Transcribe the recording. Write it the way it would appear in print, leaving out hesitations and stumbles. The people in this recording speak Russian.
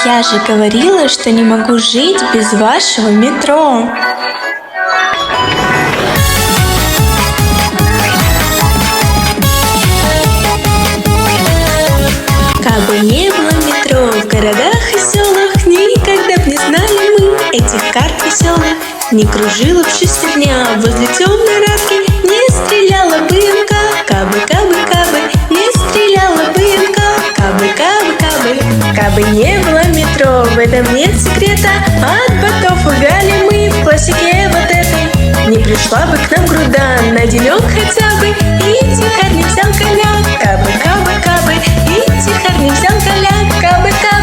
Я же говорила, что не могу жить без вашего метро. Кабы не было метро в городах и селах, никогда б не знали мы этих карт веселых. Не кружила б шестерня возле темной радки, не стреляла бы МК. Кабы, кабы, кабы, не стреляла бы МК. Кабы, кабы, кабы, кабы не было метро, в этом нет секрета. От ботов лгали мы в классике вот этой. Не пришла бы к нам груда на денек хотя бы, и тихо не взял коня. Кабы, кабы, кабы, и тихо не взял коня. Кабы, кабы.